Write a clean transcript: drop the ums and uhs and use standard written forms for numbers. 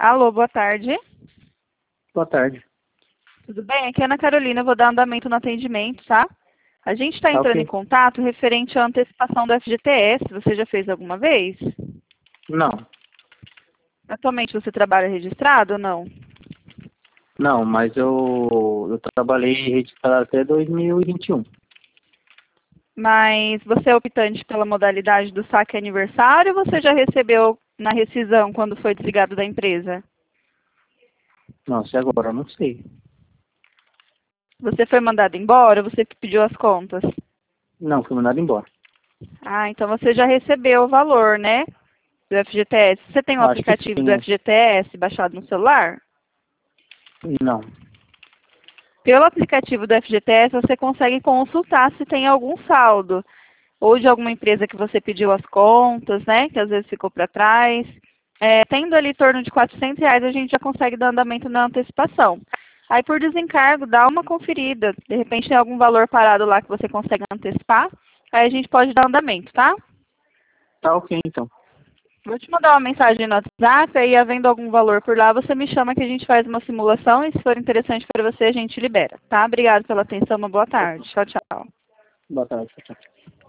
Alô, boa tarde. Boa tarde. Tudo bem? Aqui é a Ana Carolina, eu vou dar andamento no atendimento, tá? A gente está Tá entrando em ok? contato referente à antecipação do FGTS. Você já fez alguma vez? Não, Atualmente você trabalha registrado ou não? não, mas eu trabalhei registrado até 2021. Mas você é optante pela modalidade do saque aniversário ou você já recebeu na rescisão quando foi desligado da empresa? Nossa, e agora? Eu não sei. Você foi mandado embora ou você que pediu as contas? Não, fui mandado embora. Ah, então você já recebeu o valor, né? Do FGTS. Você tem o Acho que aplicativo sim, do né? FGTS baixado no celular? Não. Pelo aplicativo do FGTS, você consegue consultar se tem algum saldo, ou de alguma empresa que você pediu as contas, né, que às vezes ficou para trás. Tendo ali em torno de R$ 400, a gente já consegue dar andamento na antecipação. Aí, por desencargo, dá uma conferida. De repente, tem algum valor parado lá que você consegue antecipar. Aí, a gente pode dar andamento, tá? Tá ok, então. Vou te mandar uma mensagem no WhatsApp, aí havendo algum valor por lá, você me chama que a gente faz uma simulação e se for interessante para você, a gente libera, tá? Obrigada pela atenção, uma boa tarde. Tchau, tchau. Boa tarde. Tchau.